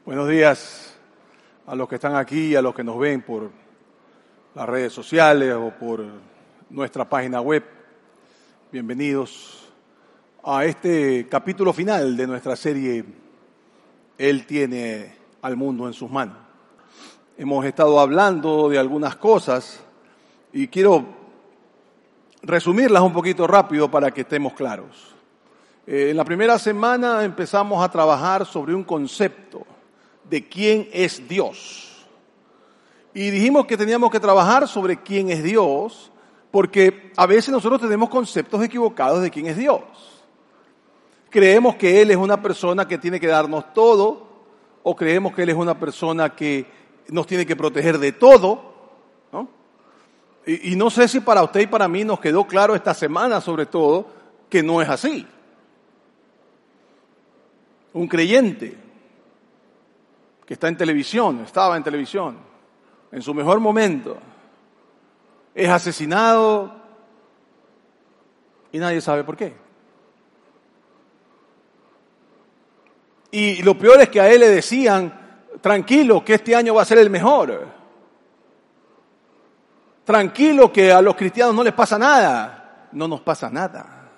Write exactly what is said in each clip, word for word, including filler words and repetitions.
Buenos días a los que están aquí, a los que nos ven por las redes sociales o por nuestra página web. Bienvenidos a este capítulo final de nuestra serie Él tiene al mundo en sus manos. Hemos estado hablando de algunas cosas y quiero resumirlas un poquito rápido para que estemos claros. Eh, en la primera semana empezamos a trabajar sobre un concepto de quién es Dios. Y dijimos que teníamos que trabajar sobre quién es Dios, porque a veces nosotros tenemos conceptos equivocados de quién es Dios. Creemos que Él es una persona que tiene que darnos todo, o creemos que Él es una persona que nos tiene que proteger de todo, ¿no? Y, y no sé si para usted y para mí nos quedó claro esta semana, sobre todo, que no es así. Un creyente que está en televisión, estaba en televisión, en su mejor momento, es asesinado y nadie sabe por qué. Y lo peor es que a él le decían, tranquilo, que este año va a ser el mejor. Tranquilo, que a los cristianos no les pasa nada. No nos pasa nada.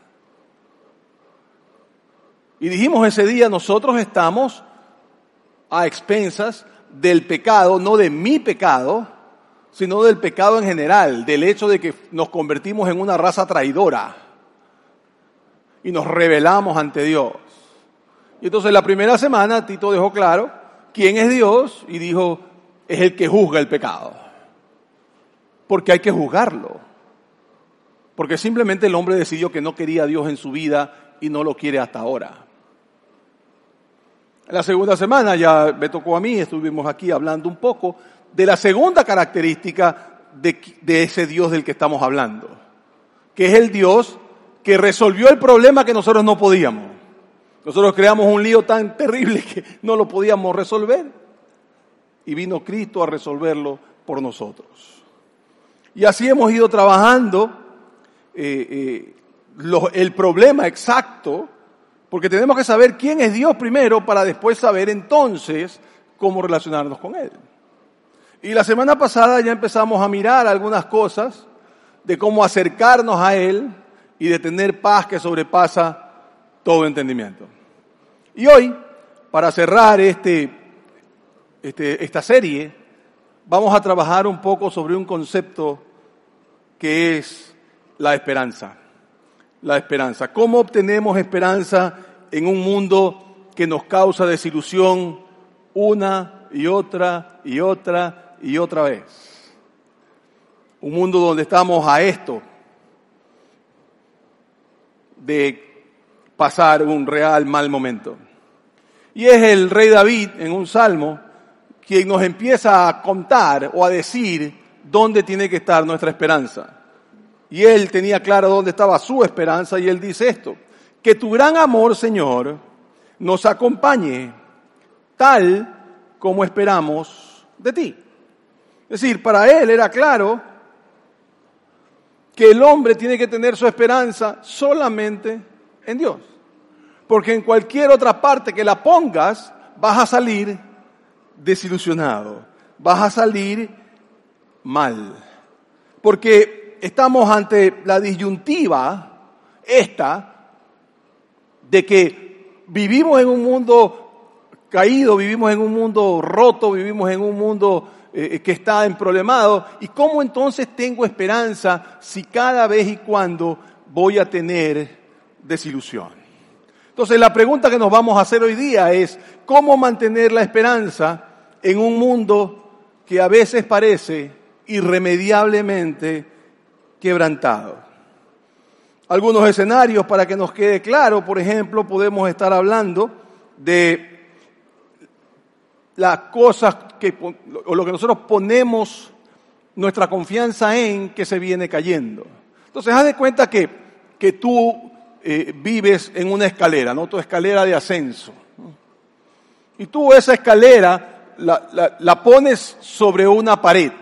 Y dijimos ese día, nosotros estamos a expensas del pecado, no de mi pecado, sino del pecado en general, del hecho de que nos convertimos en una raza traidora y nos rebelamos ante Dios. Y entonces la primera semana Tito dejó claro quién es Dios y dijo, es el que juzga el pecado. Porque hay que juzgarlo. Porque simplemente el hombre decidió que no quería a Dios en su vida y no lo quiere hasta ahora. En la segunda semana ya me tocó a mí, estuvimos aquí hablando un poco de la segunda característica de, de ese Dios del que estamos hablando, que es el Dios que resolvió el problema que nosotros no podíamos. Nosotros creamos un lío tan terrible que no lo podíamos resolver y vino Cristo a resolverlo por nosotros. Y así hemos ido trabajando eh, eh, lo, el problema exacto, porque tenemos que saber quién es Dios primero para después saber entonces cómo relacionarnos con Él. Y la semana pasada ya empezamos a mirar algunas cosas de cómo acercarnos a Él y de tener paz que sobrepasa todo entendimiento. Y hoy, para cerrar este, este, esta serie, vamos a trabajar un poco sobre un concepto que es la esperanza. La esperanza. ¿Cómo obtenemos esperanza en un mundo que nos causa desilusión una y otra y otra y otra vez? Un mundo donde estamos a esto de pasar un real mal momento. Y es el rey David en un salmo quien nos empieza a contar o a decir dónde tiene que estar nuestra esperanza. Y él tenía claro dónde estaba su esperanza y él dice esto, que tu gran amor, Señor, nos acompañe tal como esperamos de ti. Es decir, para él era claro que el hombre tiene que tener su esperanza solamente en Dios. Porque en cualquier otra parte que la pongas, vas a salir desilusionado, vas a salir mal. Porque estamos ante la disyuntiva esta de que vivimos en un mundo caído, vivimos en un mundo roto, vivimos en un mundo eh, que está emproblemado. ¿Y cómo entonces tengo esperanza si cada vez y cuando voy a tener desilusión? Entonces la pregunta que nos vamos a hacer hoy día es ¿cómo mantener la esperanza en un mundo que a veces parece irremediablemente quebrantado? Algunos escenarios para que nos quede claro, por ejemplo, podemos estar hablando de las cosas que, o lo que nosotros ponemos nuestra confianza en que se viene cayendo. Entonces, haz de cuenta que, que tú eh, vives en una escalera, ¿no? Tu escalera de ascenso, ¿no? Y tú esa escalera la, la, la pones sobre una pared.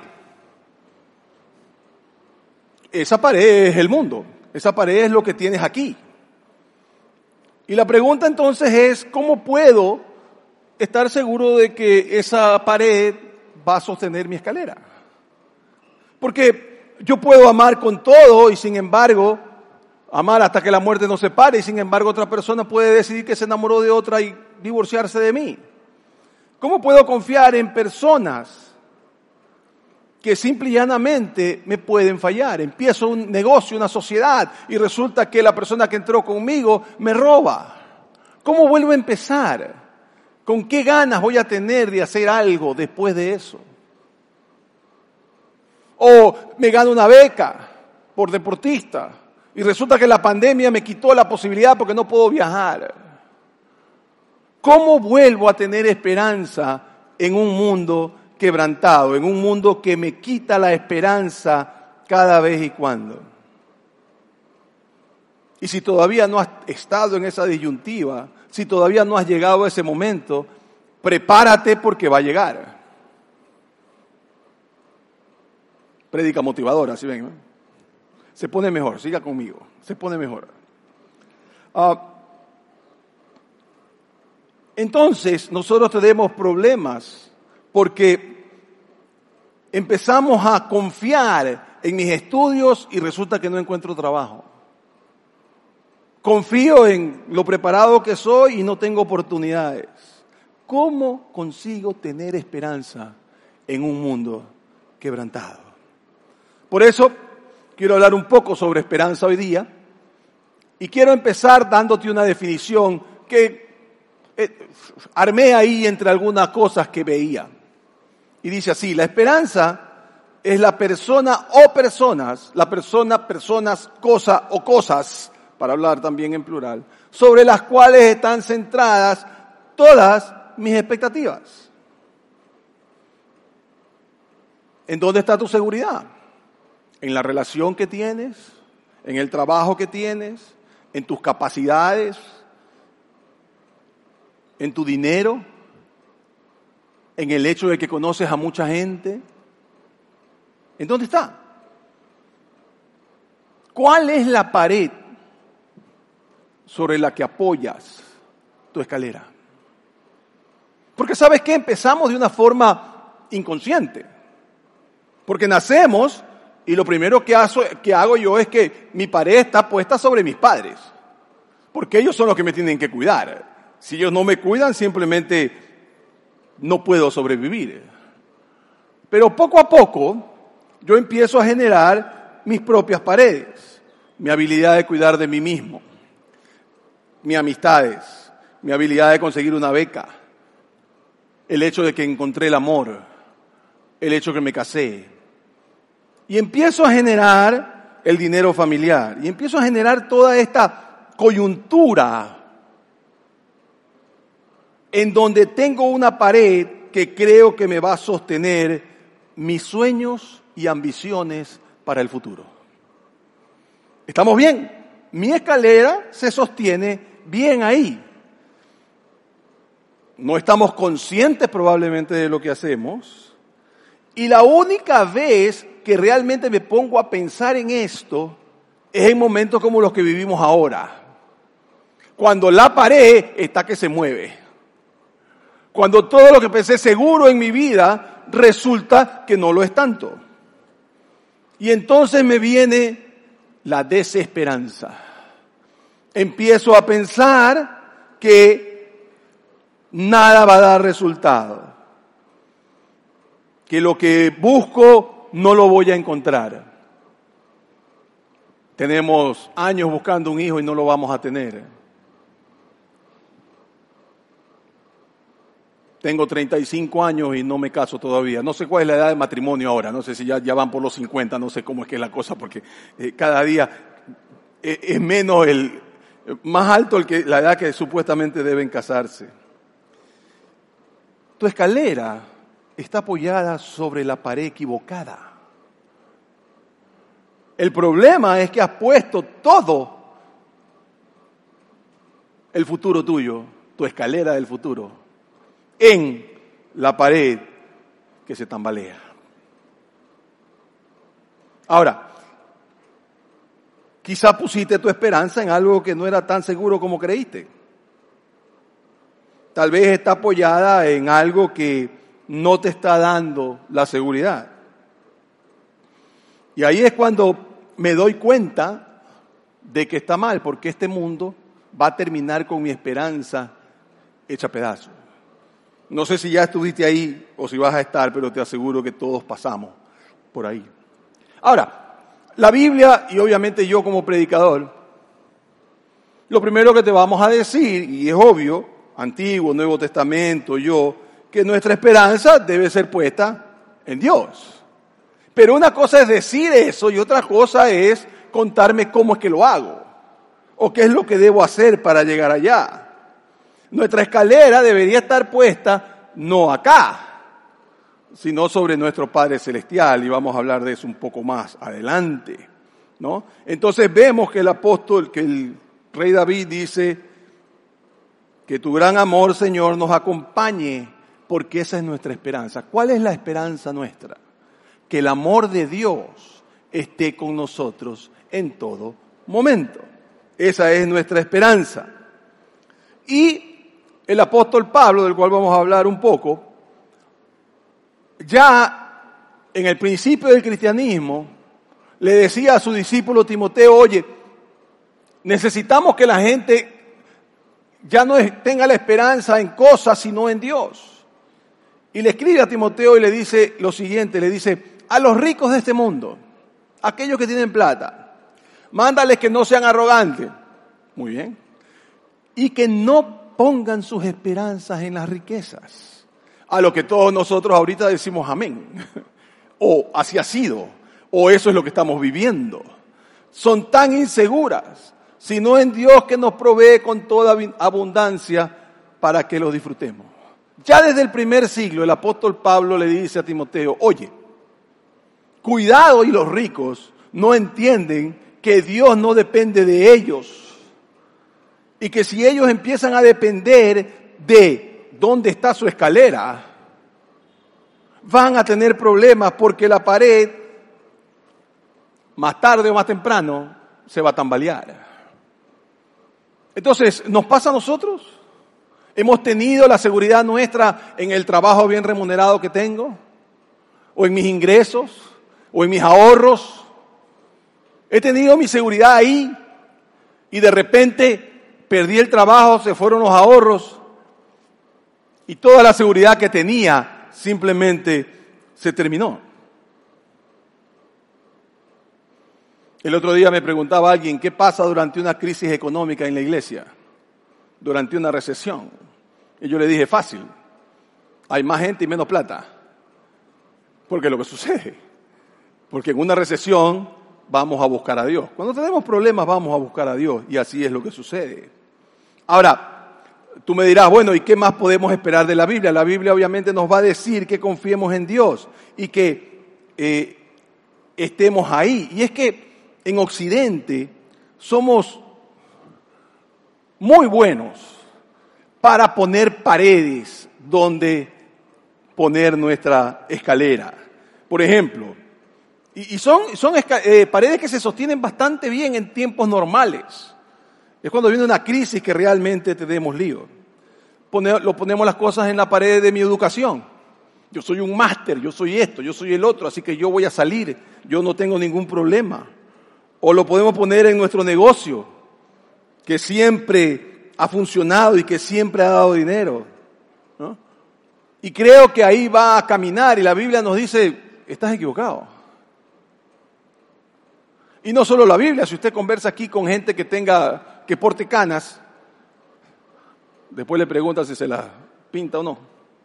Esa pared es el mundo, esa pared es lo que tienes aquí. Y la pregunta entonces es, ¿cómo puedo estar seguro de que esa pared va a sostener mi escalera. Porque yo puedo amar con todo y sin embargo, amar hasta que la muerte nos separe y sin embargo otra persona puede decidir que se enamoró de otra y divorciarse de mí. ¿Cómo puedo confiar en personas que simple y llanamente me pueden fallar? Empiezo un negocio, una sociedad y resulta que la persona que entró conmigo me roba. ¿Cómo vuelvo a empezar? ¿Con qué ganas voy a tener de hacer algo después de eso? O me gano una beca por deportista y resulta que la pandemia me quitó la posibilidad porque no puedo viajar. ¿Cómo vuelvo a tener esperanza en un mundo quebrantado, en un mundo que me quita la esperanza cada vez y cuando? Y si todavía no has estado en esa disyuntiva, si todavía no has llegado a ese momento, prepárate porque va a llegar. Prédica motivadora, ¿sí ven? ¿No? Se pone mejor, siga conmigo, se pone mejor. Uh, entonces, nosotros tenemos problemas porque empezamos a confiar en mis estudios y resulta que no encuentro trabajo. Confío en lo preparado que soy y no tengo oportunidades. ¿Cómo consigo tener esperanza en un mundo quebrantado? Por eso quiero hablar un poco sobre esperanza hoy día y quiero empezar dándote una definición que eh, armé ahí entre algunas cosas que veía. Y dice así: la esperanza es la persona o personas, la persona, personas, cosa o cosas, para hablar también en plural, sobre las cuales están centradas todas mis expectativas. ¿En dónde está tu seguridad? ¿En la relación que tienes? ¿En el trabajo que tienes? ¿En tus capacidades? ¿En tu dinero? ¿En el hecho de que conoces a mucha gente? ¿En dónde está? ¿Cuál es la pared sobre la que apoyas tu escalera? Porque ¿sabes qué? Empezamos de una forma inconsciente. Porque nacemos y lo primero que hago, que hago yo es que mi pared está puesta sobre mis padres. Porque ellos son los que me tienen que cuidar. Si ellos no me cuidan, simplemente no puedo sobrevivir. Pero poco a poco yo empiezo a generar mis propias paredes. Mi habilidad de cuidar de mí mismo. Mis amistades. Mi habilidad de conseguir una beca. El hecho de que encontré el amor. El hecho de que me casé. Y empiezo a generar el dinero familiar. Y empiezo a generar toda esta coyuntura en donde tengo una pared que creo que me va a sostener mis sueños y ambiciones para el futuro. ¿Estamos bien? Mi escalera se sostiene bien ahí. No estamos conscientes probablemente de lo que hacemos. Y la única vez que realmente me pongo a pensar en esto es en momentos como los que vivimos ahora. Cuando la pared está que se mueve. Cuando todo lo que pensé seguro en mi vida resulta que no lo es tanto. Y entonces me viene la desesperanza. Empiezo a pensar que nada va a dar resultado. Que lo que busco no lo voy a encontrar. Tenemos años buscando un hijo y no lo vamos a tener. Tengo treinta y cinco años y no me caso todavía. No sé cuál es la edad de matrimonio ahora. No sé si ya, ya van por los cincuenta, no sé cómo es que es la cosa, porque eh, cada día eh, es menos el, más alto el que, la edad que supuestamente deben casarse. Tu escalera está apoyada sobre la pared equivocada. El problema es que has puesto todo el futuro tuyo, tu escalera del futuro, en la pared que se tambalea. Ahora, quizá pusiste tu esperanza en algo que no era tan seguro como creíste. tal vez está apoyada en algo que no te está dando la seguridad. Y ahí es cuando me doy cuenta de que está mal, porque este mundo va a terminar con mi esperanza hecha pedazos. No sé si ya estuviste ahí o si vas a estar, pero te aseguro que todos pasamos por ahí. Ahora, la Biblia, y obviamente yo como predicador, lo primero que te vamos a decir, y es obvio, Antiguo, Nuevo Testamento, yo, que nuestra esperanza debe ser puesta en Dios. Pero una cosa es decir eso y otra cosa es contarme cómo es que lo hago, o qué es lo que debo hacer para llegar allá. Nuestra escalera debería estar puesta no acá, sino sobre nuestro Padre Celestial, y vamos a hablar de eso un poco más adelante, ¿no? Entonces vemos que el apóstol, que el rey David dice, que tu gran amor, Señor, nos acompañe, porque esa es nuestra esperanza. ¿Cuál es la esperanza nuestra? Que el amor de Dios esté con nosotros en todo momento. Esa es nuestra esperanza. Y el apóstol Pablo, del cual vamos a hablar un poco, ya en el principio del cristianismo, le decía a su discípulo Timoteo, oye, necesitamos que la gente ya no tenga la esperanza en cosas, sino en Dios. Y le escribe a Timoteo y le dice lo siguiente, le dice, a los ricos de este mundo, aquellos que tienen plata, mándales que no sean arrogantes, muy bien, y que no pongan sus esperanzas en las riquezas, a lo que todos nosotros ahorita decimos amén, o así ha sido, o eso es lo que estamos viviendo. Son tan inseguras, sino en Dios que nos provee con toda abundancia para que los disfrutemos. Ya desde el primer siglo el apóstol Pablo le dice a Timoteo, oye, cuidado, y los ricos no entienden que Dios no depende de ellos. Y que si ellos empiezan a depender de dónde está su escalera, van a tener problemas porque la pared, más tarde o más temprano, se va a tambalear. Entonces, ¿nos pasa a nosotros? ¿Hemos tenido la seguridad nuestra en el trabajo bien remunerado que tengo? ¿O en mis ingresos? ¿O en mis ahorros? He tenido mi seguridad ahí y de repente perdí el trabajo, se fueron los ahorros y toda la seguridad que tenía simplemente se terminó. El otro día me preguntaba alguien, ¿qué pasa durante una crisis económica en la iglesia? Durante una recesión. Y yo le dije, fácil, hay más gente y menos plata. Porque es lo que sucede. Porque en una recesión vamos a buscar a Dios. Cuando tenemos problemas vamos a buscar a Dios y así es lo que sucede. Ahora, tú me dirás, bueno, ¿y qué más podemos esperar de la Biblia? La Biblia obviamente nos va a decir que confiemos en Dios y que eh, estemos ahí. Y es que en Occidente somos muy buenos para poner paredes donde poner nuestra escalera. Por ejemplo, y, y son, son esca- eh, paredes que se sostienen bastante bien en tiempos normales. Es cuando viene una crisis que realmente tenemos lío. Pone, lo ponemos las cosas en la pared de mi educación. Yo soy un máster, yo soy esto, yo soy el otro, así que yo voy a salir, yo no tengo ningún problema. O lo podemos poner en nuestro negocio, que siempre ha funcionado y que siempre ha dado dinero, ¿no? Y creo que ahí va a caminar y la Biblia nos dice, estás equivocado. Y no solo la Biblia, si usted conversa aquí con gente que tenga, que porte canas, después le pregunta si se las pinta o no.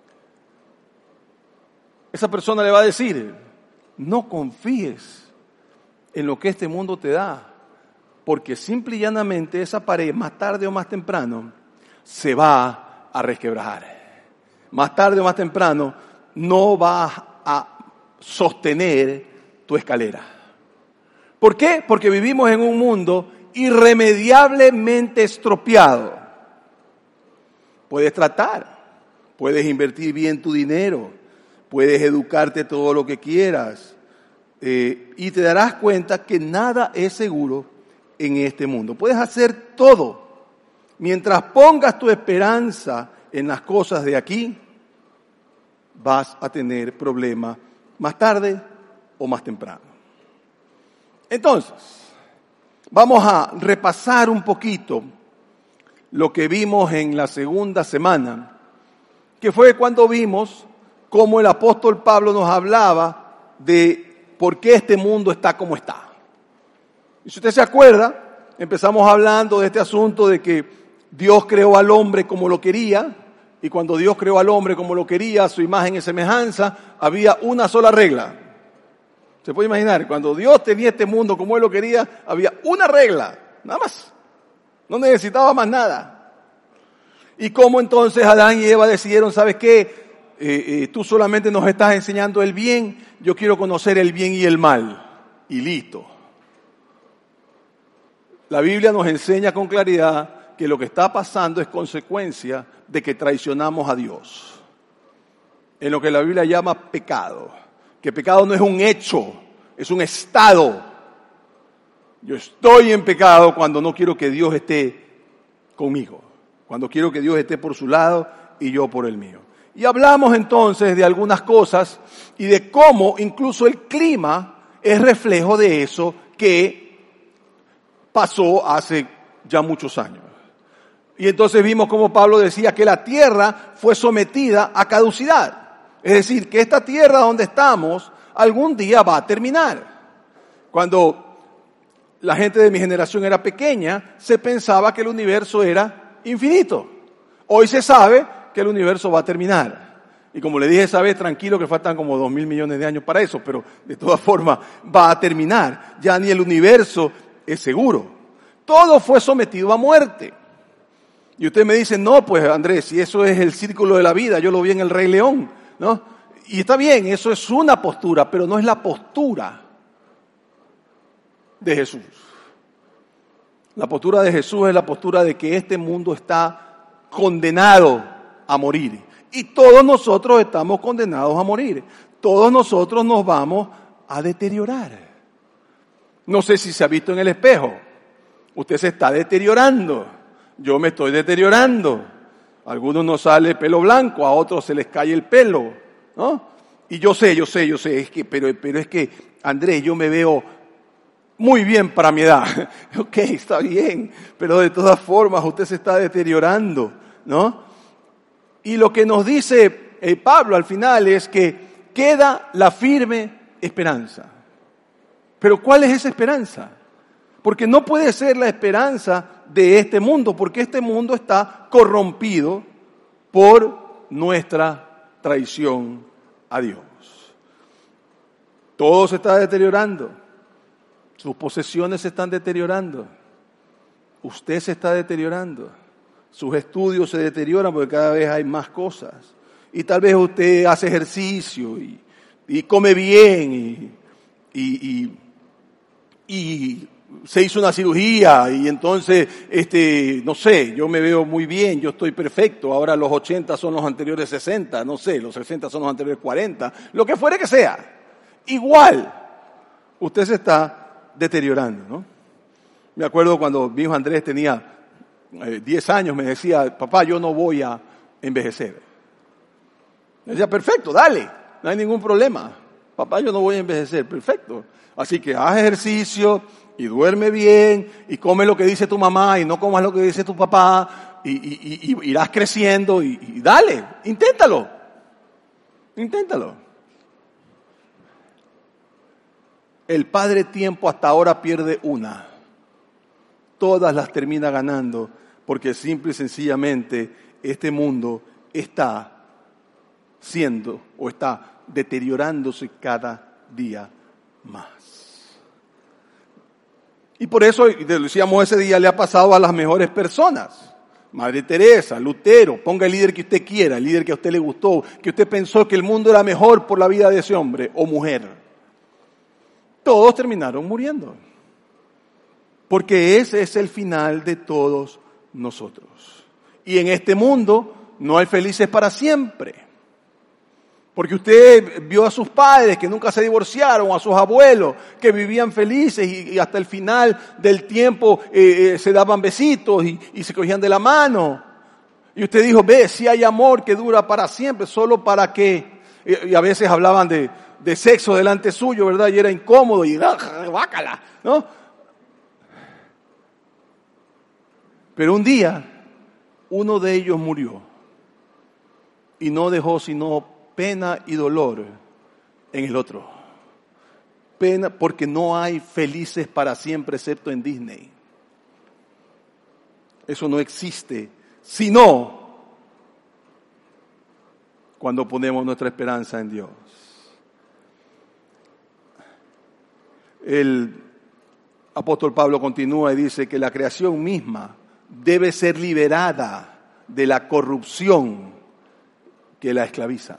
Esa persona le va a decir, no confíes en lo que este mundo te da, porque simple y llanamente esa pared, más tarde o más temprano, se va a resquebrajar. Más tarde o más temprano, no va a sostener tu escalera. ¿Por qué? Porque vivimos en un mundo irremediablemente estropeado. Puedes tratar, puedes invertir bien tu dinero, puedes educarte todo lo que quieras, eh, y te darás cuenta que nada es seguro en este mundo. Puedes hacer todo mientras pongas tu esperanza en las cosas de aquí, vas a tener problemas más tarde o más temprano. Entonces, vamos a repasar un poquito lo que vimos en la segunda semana, que fue cuando vimos cómo el apóstol Pablo nos hablaba de por qué este mundo está como está. Y si usted se acuerda, empezamos hablando de este asunto de que Dios creó al hombre como lo quería, y cuando Dios creó al hombre como lo quería, a su imagen y semejanza, había una sola regla. ¿Se puede imaginar? Cuando Dios tenía este mundo como Él lo quería, había una regla, nada más. No necesitaba más nada. Y cómo entonces Adán y Eva decidieron, ¿sabes qué? Eh, eh, tú solamente nos estás enseñando el bien, yo quiero conocer el bien y el mal. Y listo. La Biblia nos enseña con claridad que lo que está pasando es consecuencia de que traicionamos a Dios. En lo que la Biblia llama pecado. Que pecado no es un hecho, es un estado. Yo estoy en pecado cuando no quiero que Dios esté conmigo. Cuando quiero que Dios esté por su lado y yo por el mío. Y hablamos entonces de algunas cosas y de cómo incluso el clima es reflejo de eso que pasó hace ya muchos años. Y entonces vimos cómo Pablo decía que la tierra fue sometida a caducidad. Es decir, que esta tierra donde estamos algún día va a terminar. Cuando la gente de mi generación era pequeña, se pensaba que el universo era infinito. Hoy se sabe que el universo va a terminar. Y como le dije esa vez, tranquilo que faltan como dos mil millones de años para eso, pero de todas formas va a terminar. Ya ni el universo es seguro. Todo fue sometido a muerte. Y usted me dice, no, pues Andrés, si eso es el círculo de la vida, yo lo vi en El Rey León. ¿No? Y está bien, eso es una postura, pero no es la postura de Jesús. La postura de Jesús es la postura de que este mundo está condenado a morir. Y todos nosotros estamos condenados a morir. Todos nosotros nos vamos a deteriorar. No sé si se ha visto en el espejo. Usted se está deteriorando. Yo me estoy deteriorando. A algunos nos sale pelo blanco, a otros se les cae el pelo, ¿no? Y yo sé, yo sé, yo sé, es que, pero, pero es que, Andrés, yo me veo muy bien para mi edad. Ok, está bien, pero de todas formas usted se está deteriorando, ¿no? Y lo que nos dice eh, Pablo al final es que queda la firme esperanza. Pero ¿cuál es esa esperanza? Porque no puede ser la esperanza de este mundo, porque este mundo está corrompido por nuestra traición a Dios. Todo se está deteriorando. Sus posesiones se están deteriorando. Usted se está deteriorando. Sus estudios se deterioran porque cada vez hay más cosas. Y tal vez usted hace ejercicio y, y come bien y, y, y, y se hizo una cirugía y entonces, este, no sé, yo me veo muy bien, yo estoy perfecto, ahora los ochenta son los anteriores sesenta, no sé, los sesenta son los anteriores cuarenta, lo que fuere que sea. Igual, usted se está deteriorando, ¿no? Me acuerdo cuando mi hijo Andrés tenía eh, diez años, me decía, papá, yo no voy a envejecer. Me decía, perfecto, dale, no hay ningún problema. Papá, yo no voy a envejecer, perfecto. Así que haz ejercicio y duerme bien y come lo que dice tu mamá y no comas lo que dice tu papá y, y, y, y irás creciendo y, y dale, inténtalo, inténtalo. El Padre Tiempo hasta ahora pierde una. Todas las termina ganando porque simple y sencillamente este mundo está siendo o está deteriorándose cada día más. Y por eso, lo decíamos ese día, le ha pasado a las mejores personas. Madre Teresa, Lutero, ponga el líder que usted quiera, el líder que a usted le gustó, que usted pensó que el mundo era mejor por la vida de ese hombre o mujer. Todos terminaron muriendo. Porque ese es el final de todos nosotros. Y en este mundo no hay felices para siempre. Porque usted vio a sus padres que nunca se divorciaron, a sus abuelos que vivían felices y, y hasta el final del tiempo eh, eh, se daban besitos y, y se cogían de la mano. Y usted dijo, ve, si hay amor que dura para siempre, ¿solo para qué? Y a veces hablaban de, de sexo delante suyo, ¿verdad? Y era incómodo y bácala, ¿no? Pero un día, uno de ellos murió y no dejó sino pena y dolor en el otro. Pena porque no hay felices para siempre excepto en Disney. Eso no existe, sino cuando ponemos nuestra esperanza en Dios. El apóstol Pablo continúa y dice que la creación misma debe ser liberada de la corrupción que la esclaviza.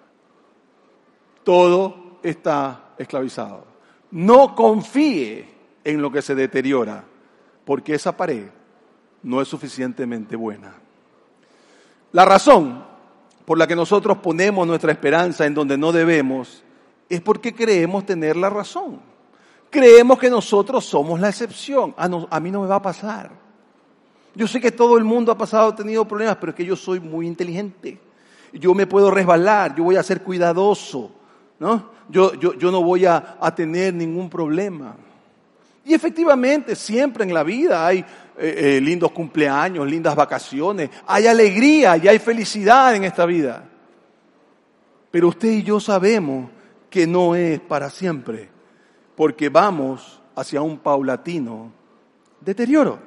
Todo está esclavizado. No confíe en lo que se deteriora, porque esa pared no es suficientemente buena. La razón por la que nosotros ponemos nuestra esperanza en donde no debemos es porque creemos tener la razón. Creemos que nosotros somos la excepción. Ah, no, a mí no me va a pasar. Yo sé que todo el mundo ha pasado, ha tenido problemas, pero es que yo soy muy inteligente. Yo me puedo resbalar, yo voy a ser cuidadoso, ¿no? Yo, yo, yo no voy a, a tener ningún problema. Y efectivamente, siempre en la vida hay eh, eh, lindos cumpleaños, lindas vacaciones, hay alegría y hay felicidad en esta vida. Pero usted y yo sabemos que no es para siempre, porque vamos hacia un paulatino deterioro.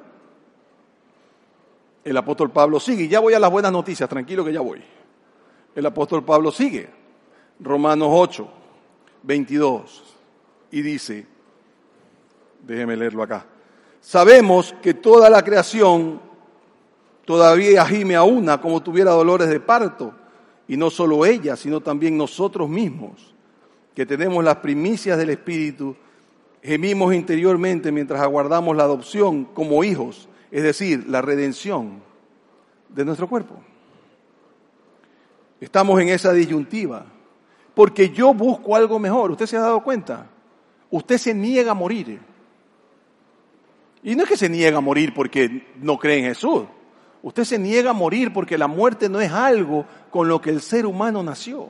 El apóstol Pablo sigue, y ya voy a las buenas noticias, tranquilo que ya voy. El apóstol Pablo sigue, Romanos ocho, veintidós, y dice, déjeme leerlo acá. Sabemos que toda la creación todavía gime a una como tuviera dolores de parto, y no solo ella, sino también nosotros mismos, que tenemos las primicias del Espíritu, gemimos interiormente mientras aguardamos la adopción como hijos, es decir, la redención de nuestro cuerpo. Estamos en esa disyuntiva, porque yo busco algo mejor. ¿Usted se ha dado cuenta? Usted se niega a morir. Y no es que se niega a morir porque no cree en Jesús. Usted se niega a morir porque la muerte no es algo con lo que el ser humano nació.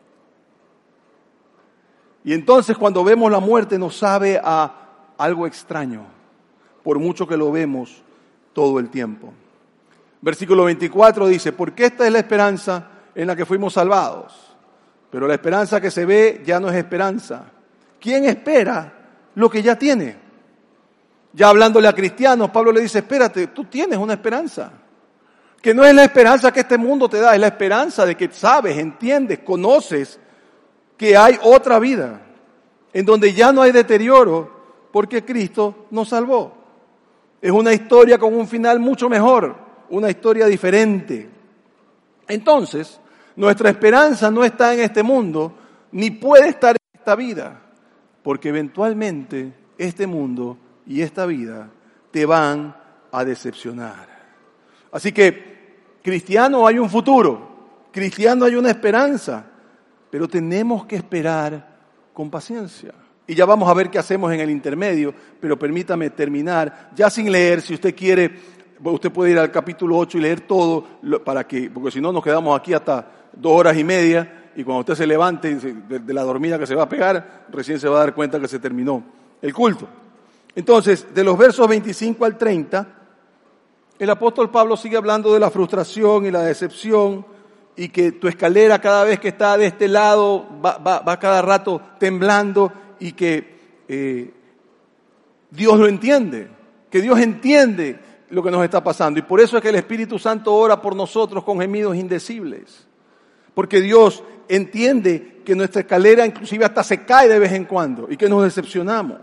Y entonces cuando vemos la muerte nos sabe a algo extraño, por mucho que lo vemos todo el tiempo. Versículo veinticuatro dice, porque esta es la esperanza en la que fuimos salvados. Pero la esperanza que se ve ya no es esperanza. ¿Quién espera lo que ya tiene? Ya hablándole a cristianos, Pablo le dice, espérate, tú tienes una esperanza. Que no es la esperanza que este mundo te da, es la esperanza de que sabes, entiendes, conoces que hay otra vida, en donde ya no hay deterioro, porque Cristo nos salvó. Es una historia con un final mucho mejor, una historia diferente. Entonces, nuestra esperanza no está en este mundo, ni puede estar en esta vida, porque eventualmente este mundo y esta vida te van a decepcionar. Así que, cristiano, hay un futuro, cristiano, hay una esperanza, pero tenemos que esperar con paciencia. Y ya vamos a ver qué hacemos en el intermedio, pero permítame terminar, ya sin leer, si usted quiere, usted puede ir al capítulo ocho y leer todo, para que, porque si no nos quedamos aquí hasta dos horas y media, y cuando usted se levante de, de la dormida que se va a pegar, recién se va a dar cuenta que se terminó el culto. Entonces, de los versos veinticinco al treinta, el apóstol Pablo sigue hablando de la frustración y la decepción, y que tu escalera cada vez que está de este lado va, va, va cada rato temblando, y que eh, Dios lo entiende, que Dios entiende lo que nos está pasando. Y por eso es que el Espíritu Santo ora por nosotros con gemidos indecibles. Porque Dios entiende que nuestra escalera inclusive hasta se cae de vez en cuando y que nos decepcionamos.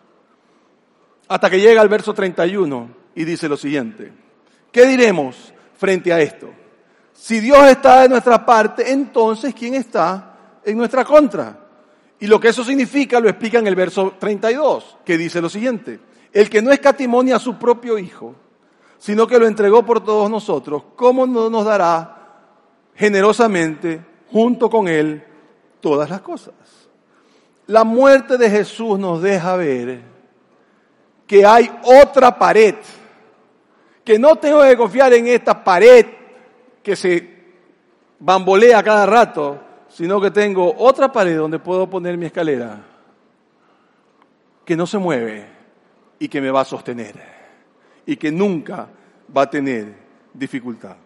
Hasta que llega al verso treinta y uno y dice lo siguiente. ¿Qué diremos frente a esto? Si Dios está de nuestra parte, entonces ¿quién está en nuestra contra? Y lo que eso significa lo explica en el verso treinta y dos, que dice lo siguiente. El que no escatimó ni a su propio Hijo, sino que lo entregó por todos nosotros, ¿cómo no nos dará generosamente junto con Él todas las cosas? La muerte de Jesús nos deja ver que hay otra pared, que no tengo que confiar en esta pared que se bambolea cada rato, sino que tengo otra pared donde puedo poner mi escalera, que no se mueve y que me va a sostener y que nunca va a tener dificultad.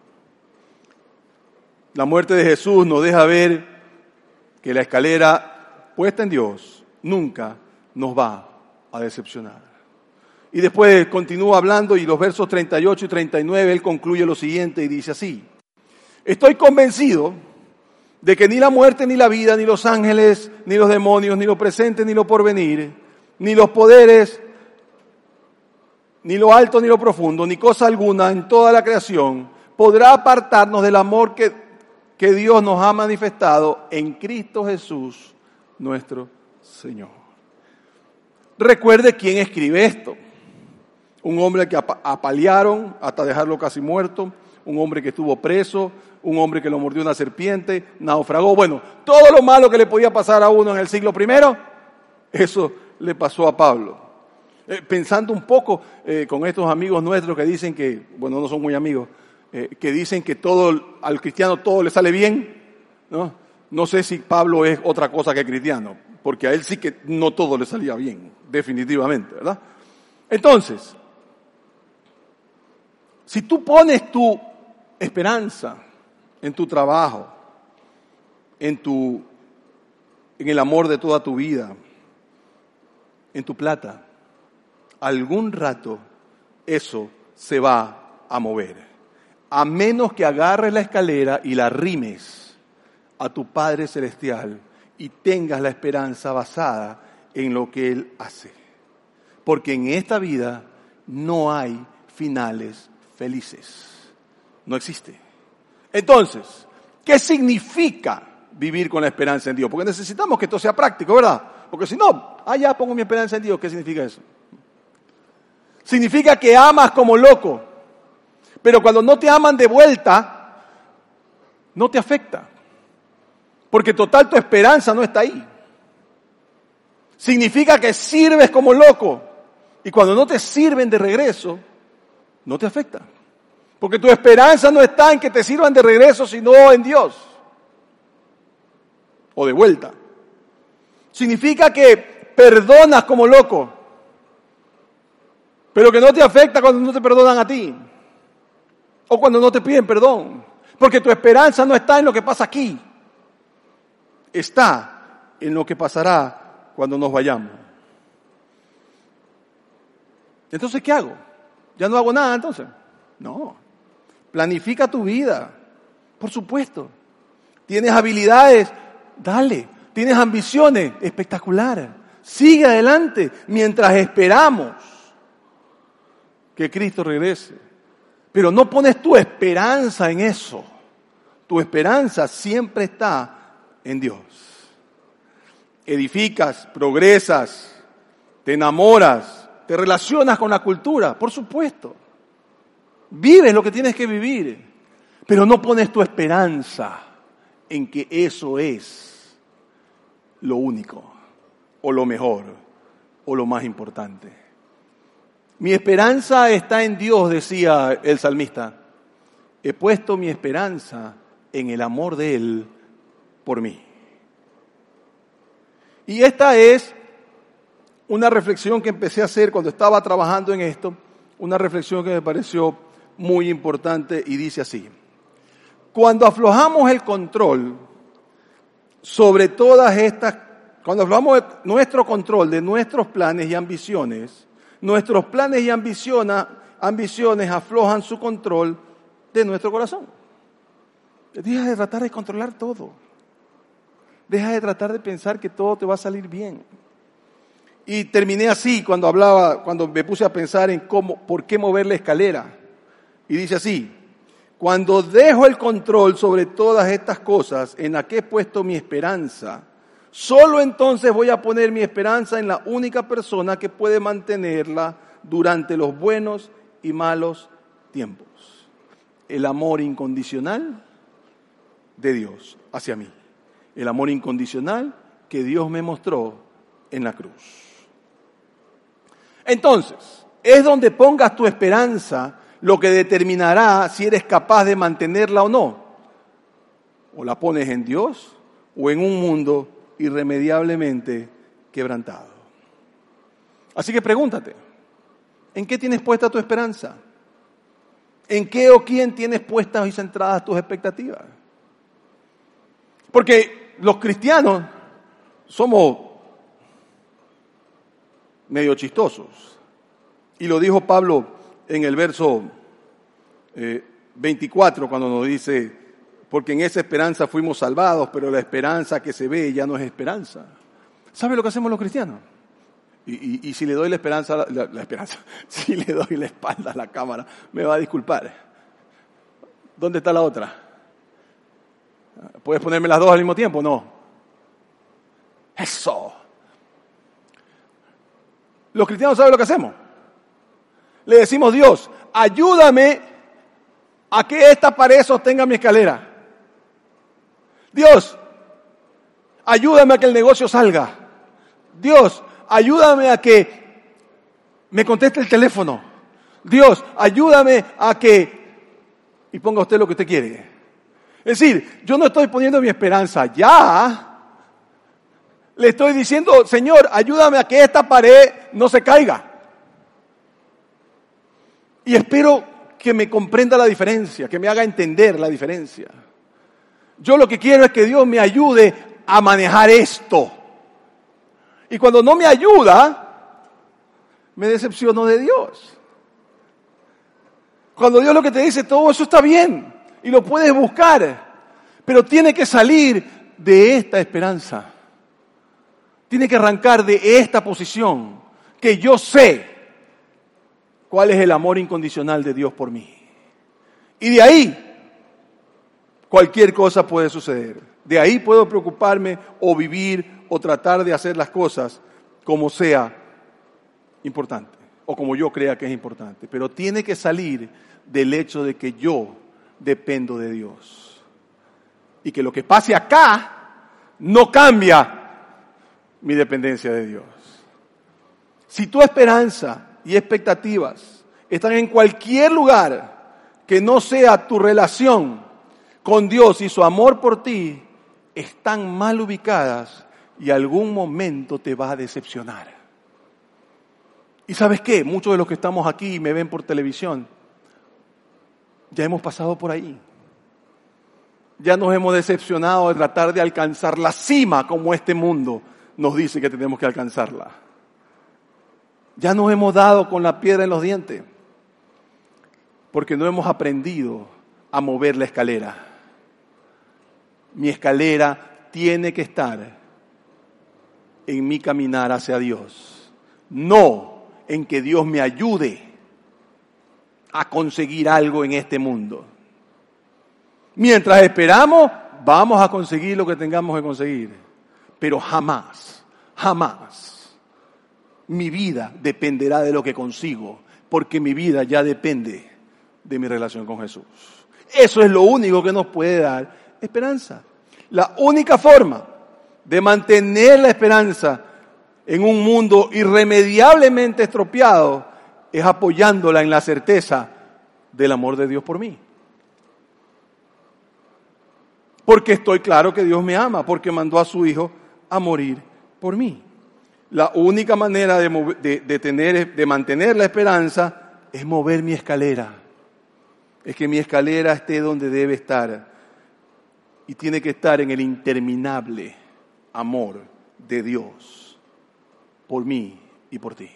La muerte de Jesús nos deja ver que la escalera puesta en Dios nunca nos va a decepcionar. Y después continúa hablando y los versos treinta y ocho y treinta y nueve, él concluye lo siguiente y dice así: estoy convencido de que ni la muerte, ni la vida, ni los ángeles, ni los demonios, ni lo presente, ni lo porvenir, ni los poderes, ni lo alto, ni lo profundo, ni cosa alguna en toda la creación podrá apartarnos del amor que, que Dios nos ha manifestado en Cristo Jesús, nuestro Señor. Recuerde quién escribe esto. Un hombre que apalearon hasta dejarlo casi muerto, un hombre que estuvo preso, un hombre que lo mordió una serpiente, naufragó. Bueno, todo lo malo que le podía pasar a uno en el siglo primero, eso le pasó a Pablo. Eh, pensando un poco eh, con estos amigos nuestros que dicen que, bueno, no son muy amigos, eh, que dicen que todo al cristiano todo le sale bien, ¿no? No sé si Pablo es otra cosa que cristiano, porque a él sí que no todo le salía bien, definitivamente, ¿verdad? Entonces, si tú pones tu esperanza en tu trabajo, en tu, en el amor de toda tu vida, en tu plata, algún rato eso se va a mover. A menos que agarres la escalera y la arrimes a tu Padre Celestial y tengas la esperanza basada en lo que Él hace. Porque en esta vida no hay finales felices. No existe. Entonces, ¿qué significa vivir con la esperanza en Dios? Porque necesitamos que esto sea práctico, ¿verdad? Porque si no, ah, ya pongo mi esperanza en Dios. ¿Qué significa eso? Significa que amas como loco, pero cuando no te aman de vuelta, no te afecta. Porque total tu esperanza no está ahí. Significa que sirves como loco, y cuando no te sirven de regreso, no te afecta. Porque tu esperanza no está en que te sirvan de regreso, sino en Dios. O de vuelta. Significa que perdonas como loco, pero que no te afecta cuando no te perdonan a ti. O cuando no te piden perdón. Porque tu esperanza no está en lo que pasa aquí. Está en lo que pasará cuando nos vayamos. Entonces, ¿qué hago? ¿Ya no hago nada entonces? No. Planifica tu vida, por supuesto. ¿Tienes habilidades? Dale. ¿Tienes ambiciones? Espectacular. Sigue adelante mientras esperamos que Cristo regrese. Pero no pones tu esperanza en eso. Tu esperanza siempre está en Dios. Edificas, progresas, te enamoras, te relacionas con la cultura, por supuesto. Vives lo que tienes que vivir, pero no pones tu esperanza en que eso es lo único, o lo mejor, o lo más importante. Mi esperanza está en Dios, decía el salmista. He puesto mi esperanza en el amor de Él por mí. Y esta es una reflexión que empecé a hacer cuando estaba trabajando en esto, una reflexión que me pareció muy importante y dice así: cuando aflojamos el control sobre todas estas, cuando aflojamos nuestro control de nuestros planes y ambiciones, nuestros planes y ambiciones, ambiciones aflojan su control de nuestro corazón. Deja de tratar de controlar todo. Deja de tratar de pensar que todo te va a salir bien. Y terminé así cuando hablaba, cuando me puse a pensar en cómo, por qué mover la escalera. Y dice así: cuando dejo el control sobre todas estas cosas en las que he puesto mi esperanza, solo entonces voy a poner mi esperanza en la única persona que puede mantenerla durante los buenos y malos tiempos. El amor incondicional de Dios hacia mí. El amor incondicional que Dios me mostró en la cruz. Entonces, es donde pongas tu esperanza lo que determinará si eres capaz de mantenerla o no. O la pones en Dios o en un mundo irremediablemente quebrantado. Así que pregúntate, ¿en qué tienes puesta tu esperanza? ¿En qué o quién tienes puestas y centradas tus expectativas? Porque los cristianos somos medio chistosos. Y lo dijo Pablo en el verso eh, veinticuatro, cuando nos dice, porque en esa esperanza fuimos salvados, pero la esperanza que se ve ya no es esperanza. ¿Sabe lo que hacemos los cristianos? Y, y, y si le doy la esperanza, la, la esperanza, si le doy la espalda a la cámara, me va a disculpar. ¿Dónde está la otra? ¿Puedes ponerme las dos al mismo tiempo? No. Eso. Los cristianos saben lo que hacemos. Le decimos, Dios, ayúdame a que esta pared sostenga mi escalera. Dios, ayúdame a que el negocio salga. Dios, ayúdame a que me conteste el teléfono. Dios, ayúdame a que... Y ponga usted lo que usted quiere. Es decir, yo no estoy poniendo mi esperanza ya. Le estoy diciendo, Señor, ayúdame a que esta pared no se caiga. Y espero que me comprenda la diferencia, que me haga entender la diferencia. Yo lo que quiero es que Dios me ayude a manejar esto. Y cuando no me ayuda, me decepciono de Dios. Cuando Dios lo que te dice, todo eso está bien y lo puedes buscar, pero tiene que salir de esta esperanza. Tiene que arrancar de esta posición, que yo sé cuál es el amor incondicional de Dios por mí. Y de ahí, cualquier cosa puede suceder. De ahí puedo preocuparme o vivir o tratar de hacer las cosas como sea importante o como yo crea que es importante. Pero tiene que salir del hecho de que yo dependo de Dios. Y que lo que pase acá no cambia mi dependencia de Dios. Si tu esperanza y expectativas están en cualquier lugar que no sea tu relación con Dios y su amor por ti, están mal ubicadas y algún momento te va a decepcionar. ¿Y sabes qué? Muchos de los que estamos aquí y me ven por televisión, ya hemos pasado por ahí. Ya nos hemos decepcionado de tratar de alcanzar la cima como este mundo nos dice que tenemos que alcanzarla. Ya nos hemos dado con la piedra en los dientes porque no hemos aprendido a mover la escalera. Mi escalera tiene que estar en mi caminar hacia Dios, no en que Dios me ayude a conseguir algo en este mundo. Mientras esperamos, vamos a conseguir lo que tengamos que conseguir, pero jamás, jamás mi vida dependerá de lo que consigo, porque mi vida ya depende de mi relación con Jesús. Eso es lo único que nos puede dar esperanza. La única forma de mantener la esperanza en un mundo irremediablemente estropeado es apoyándola en la certeza del amor de Dios por mí. Porque estoy claro que Dios me ama, porque mandó a su Hijo a morir por mí. La única manera de, mover, de, de, tener, de mantener la esperanza es mover mi escalera. Es que mi escalera esté donde debe estar. Y tiene que estar en el interminable amor de Dios por mí y por ti.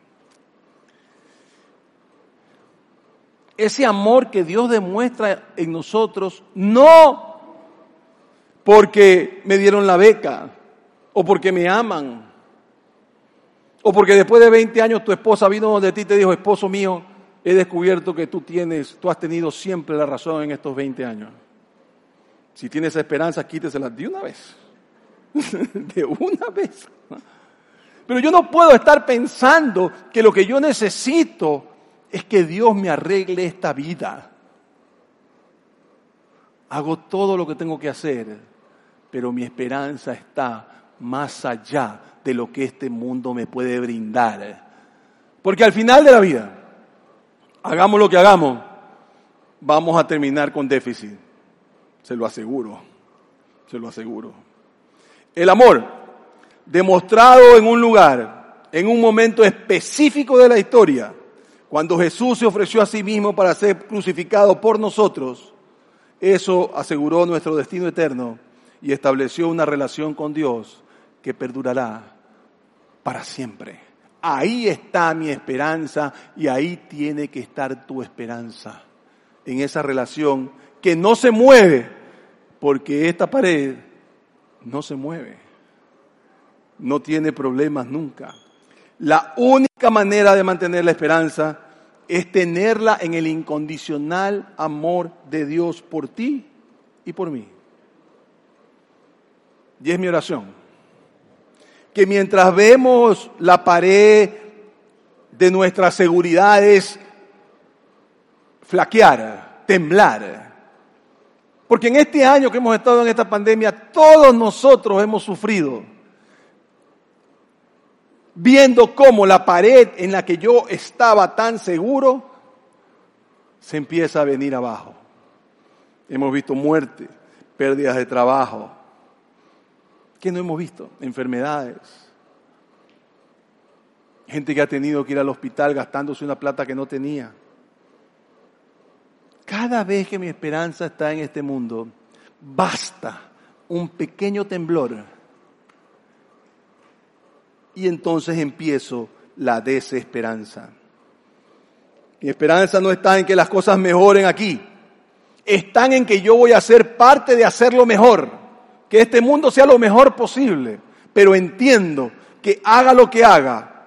Ese amor que Dios demuestra en nosotros, no porque me dieron la beca, o porque me aman, o porque después de veinte años tu esposa vino donde ti y te dijo, esposo mío, he descubierto que tú tienes, tú has tenido siempre la razón en estos veinte años. Si tienes esperanza, quítesela de una vez. De una vez. Pero yo no puedo estar pensando que lo que yo necesito es que Dios me arregle esta vida. Hago todo lo que tengo que hacer, pero mi esperanza está más allá de lo que este mundo me puede brindar. Porque al final de la vida, hagamos lo que hagamos, vamos a terminar con déficit. Se lo aseguro, se lo aseguro. El amor, demostrado en un lugar, en un momento específico de la historia, cuando Jesús se ofreció a sí mismo para ser crucificado por nosotros, eso aseguró nuestro destino eterno y estableció una relación con Dios que perdurará para siempre. Ahí está mi esperanza y ahí tiene que estar tu esperanza, en esa relación que no se mueve, porque esta pared no se mueve, no tiene problemas nunca. La única manera de mantener la esperanza es tenerla en el incondicional amor de Dios por ti y por mí. Y es mi oración, que mientras vemos la pared de nuestras seguridades flaquear, temblar, porque en este año que hemos estado en esta pandemia, todos nosotros hemos sufrido, viendo cómo la pared en la que yo estaba tan seguro se empieza a venir abajo. Hemos visto muerte, pérdidas de trabajo. ¿Qué no hemos visto? Enfermedades. Gente que ha tenido que ir al hospital gastándose una plata que no tenía. Cada vez que mi esperanza está en este mundo, basta un pequeño temblor y entonces empiezo la desesperanza. Mi esperanza no está en que las cosas mejoren aquí, están en que yo voy a ser parte de hacerlo mejor. Que este mundo sea lo mejor posible, pero entiendo que haga lo que haga,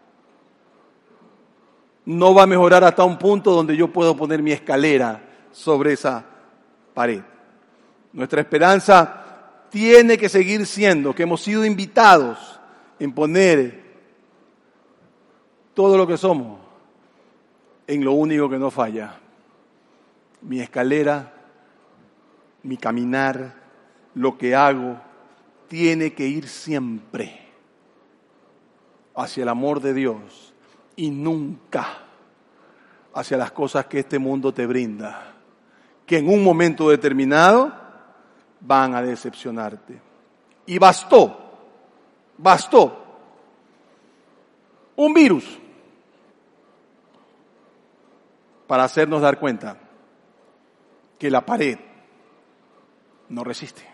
no va a mejorar hasta un punto donde yo puedo poner mi escalera sobre esa pared. Nuestra esperanza tiene que seguir siendo que hemos sido invitados en poner todo lo que somos en lo único que no falla. Mi escalera, mi caminar, lo que hago tiene que ir siempre hacia el amor de Dios y nunca hacia las cosas que este mundo te brinda, que en un momento determinado van a decepcionarte. Y bastó, bastó un virus para hacernos dar cuenta que la pared no resiste.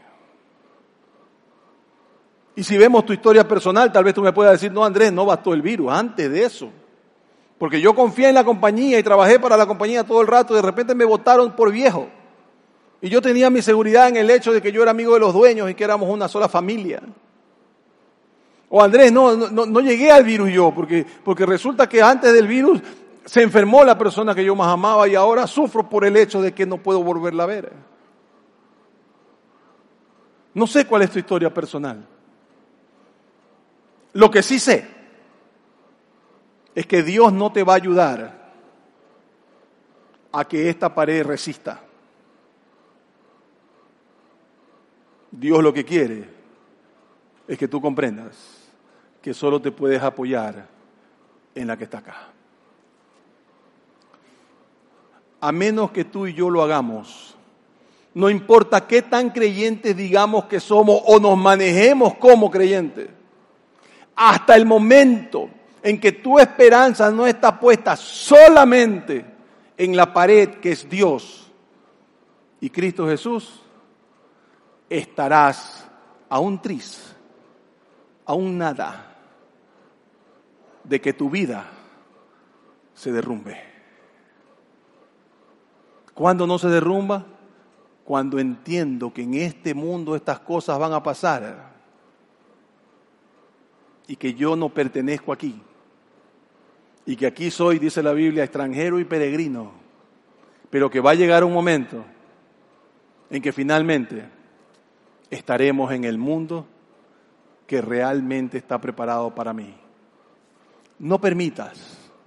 Y si vemos tu historia personal, tal vez tú me puedas decir, no, Andrés, no bastó el virus, antes de eso. Porque yo confié en la compañía y trabajé para la compañía todo el rato y de repente me votaron por viejo. Y yo tenía mi seguridad en el hecho de que yo era amigo de los dueños y que éramos una sola familia. O Andrés, no, no, no llegué al virus yo, porque, porque resulta que antes del virus se enfermó la persona que yo más amaba y ahora sufro por el hecho de que no puedo volverla a ver. No sé cuál es tu historia personal. Lo que sí sé es que Dios no te va a ayudar a que esta pared resista. Dios lo que quiere es que tú comprendas que solo te puedes apoyar en la que está acá. A menos que tú y yo lo hagamos, no importa qué tan creyentes digamos que somos o nos manejemos como creyentes, hasta el momento en que tu esperanza no está puesta solamente en la pared que es Dios y Cristo Jesús, estarás a un tris, a un nada de que tu vida se derrumbe. ¿Cuándo no se derrumba? Cuando entiendo que en este mundo estas cosas van a pasar y que yo no pertenezco aquí y que aquí soy, dice la Biblia, extranjero y peregrino, pero que va a llegar un momento en que finalmente estaremos en el mundo que realmente está preparado para mí. No permitas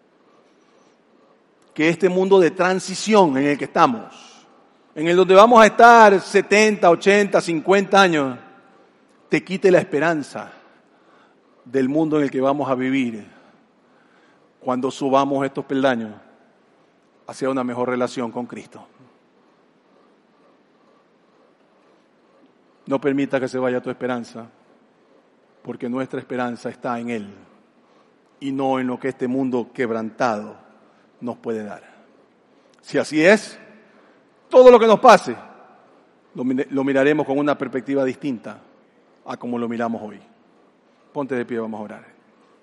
que este mundo de transición en el que estamos, en el donde vamos a estar setenta, ochenta, cincuenta años, te quite la esperanza del mundo en el que vamos a vivir cuando subamos estos peldaños hacia una mejor relación con Cristo. No permita que se vaya tu esperanza, porque nuestra esperanza está en Él y no en lo que este mundo quebrantado nos puede dar. Si así es, todo lo que nos pase lo, lo miraremos con una perspectiva distinta a como lo miramos hoy. Ponte de pie, vamos a orar.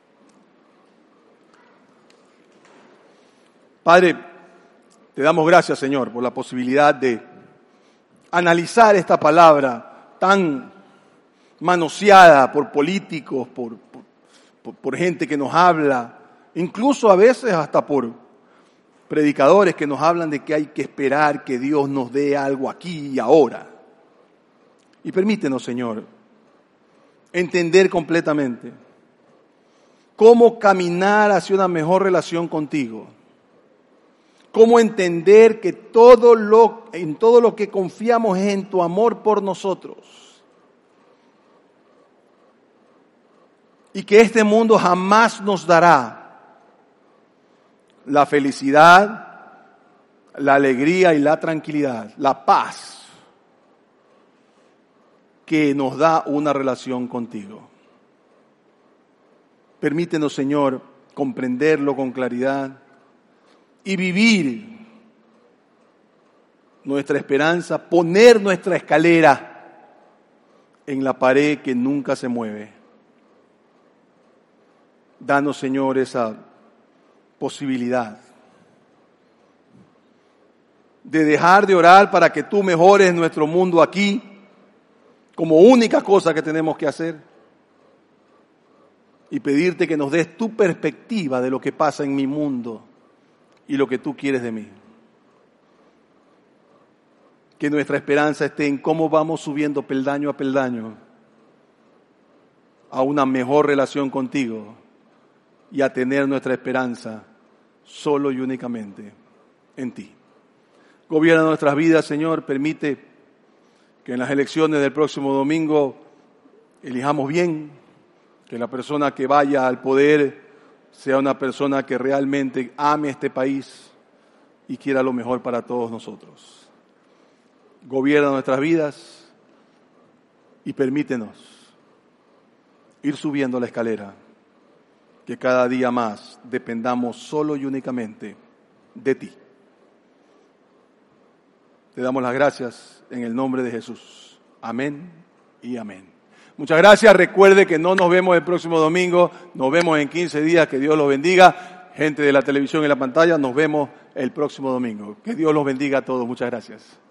Padre, te damos gracias, Señor, por la posibilidad de analizar esta palabra tan manoseada por políticos, por, por, por, por gente que nos habla, incluso a veces hasta por predicadores que nos hablan de que hay que esperar que Dios nos dé algo aquí y ahora. Y permítenos, Señor, entender completamente cómo caminar hacia una mejor relación contigo. Cómo entender que todo lo, en todo lo que confiamos es en tu amor por nosotros. Y que este mundo jamás nos dará la felicidad, la alegría y la tranquilidad, la paz que nos da una relación contigo. Permítenos, Señor, comprenderlo con claridad y vivir nuestra esperanza, poner nuestra escalera en la pared que nunca se mueve. Danos, Señor, esa posibilidad de dejar de orar para que tú mejores nuestro mundo aquí como única cosa que tenemos que hacer y pedirte que nos des tu perspectiva de lo que pasa en mi mundo y lo que tú quieres de mí. Que nuestra esperanza esté en cómo vamos subiendo peldaño a peldaño a una mejor relación contigo y a tener nuestra esperanza solo y únicamente en ti. Gobierna nuestras vidas, Señor. Permite que en las elecciones del próximo domingo elijamos bien, que la persona que vaya al poder sea una persona que realmente ame este país y quiera lo mejor para todos nosotros. Gobierna nuestras vidas y permítenos ir subiendo la escalera, que cada día más dependamos solo y únicamente de ti. Te damos las gracias en el nombre de Jesús. Amén y amén. Muchas gracias. Recuerde que no nos vemos el próximo domingo, nos vemos en quince días. Que Dios los bendiga. Gente de la televisión y la pantalla, nos vemos el próximo domingo. Que Dios los bendiga a todos. Muchas gracias.